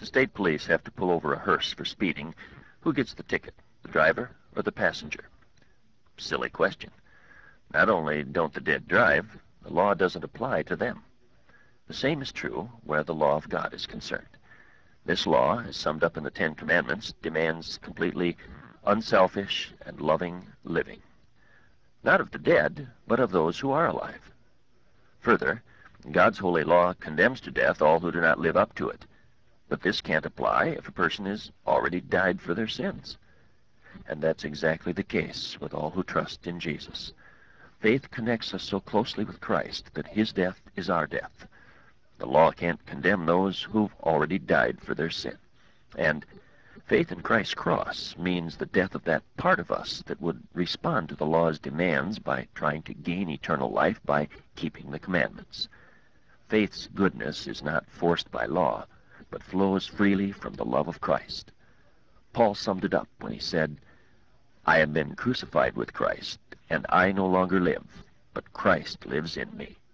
the state police have to pull over a hearse for speeding, who gets the ticket, the driver or the passenger? Silly question. Not only don't the dead drive, the law doesn't apply to them. The same is true where the law of God is concerned. This law, as summed up in the Ten Commandments, demands completely unselfish and loving living. Not of the dead, but of those who are alive. Further, God's holy law condemns to death all who do not live up to it. But this can't apply if a person has already died for their sins. And that's exactly the case with all who trust in Jesus. Faith connects us so closely with Christ that his death is our death. The law can't condemn those who've already died for their sin. And faith in Christ's cross means the death of that part of us that would respond to the law's demands by trying to gain eternal life by keeping the commandments. Faith's goodness is not forced by law, but flows freely from the love of Christ. Paul summed it up when he said, "I have been crucified with Christ, and I no longer live, but Christ lives in me."